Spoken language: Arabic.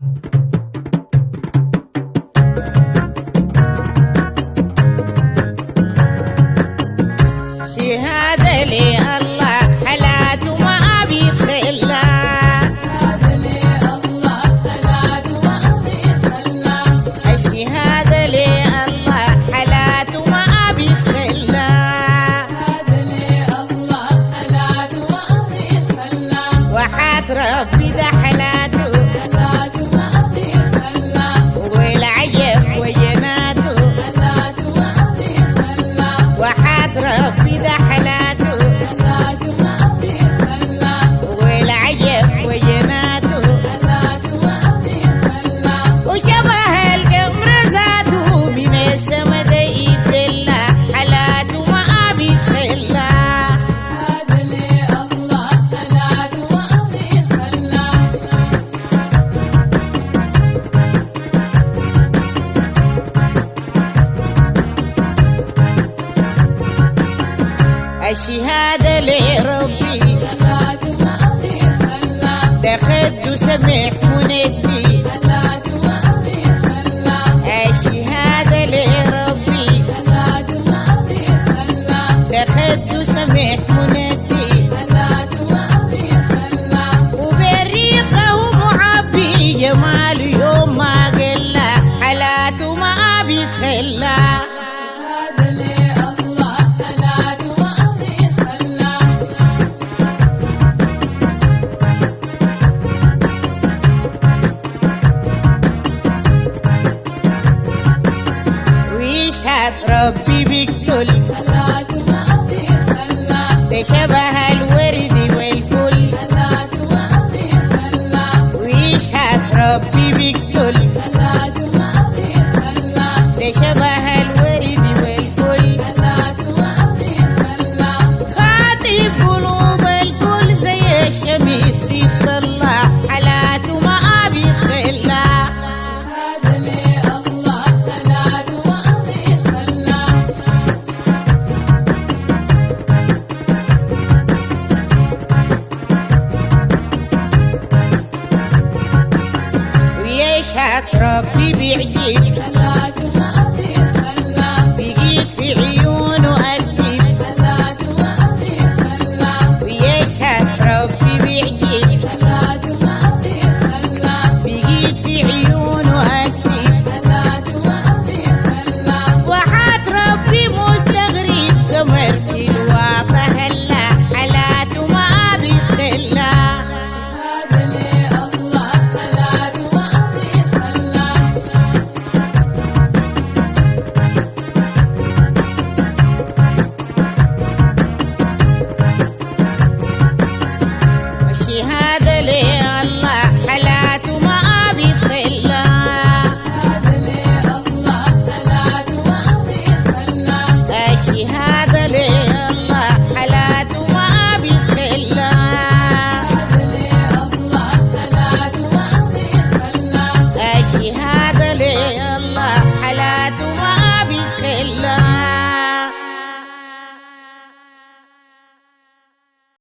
شهادة لي الله حلاته ما أبي تخلى. شهادة لي الله حلاته ما أبي تخلى. الشهادة لي الله حلاته ما أبي تخلى. شهادة لي الله حلاته ما أبي تخلى. وحات ربي ده حلاته حلاته ما أبي تخلى. والعجب ويناته حلاته ما أبي تخلى. وحات ربي ده حلاته حلاته ما أبي تخلى. والعجب ويناته حلاته ما أبي تخلى. وشبه القمر ذاته من السما ده يدلى حلاته ما أبي تخلى. شهادة لي الله حلاته ما أبي تخلى. الشهادة لربي حلاته ما أبي تخلى. ده خده سمح وندي. حلاته ما أبي تخلى. الشهادة لربي حلاته ما أبي تخلى. ده خده سمح وندي. حلاته ما أبي تخلى. وبريقه معبي جمال يوم ما قل حلاته ما أبي تخلى. شهادة لي الله حلاته ما أبي تخلى. ويشهد ربي بيقتل حلاته ما أبي تخلى. ده شبه الورد والفل. حلاته ما أبي تخلى. ويشهد ربي بيقتل حلاته ما أبي تخلى. ده شبه الورد والفل. حلاته ما أبي تخلى. خاطب قلوب الكل زي الشمس في الطلة حلاته ما أبي تخلى. شهادة لي الله حلاته ما أبي تخلى. ويشهد ربي بيعجب حلاته ما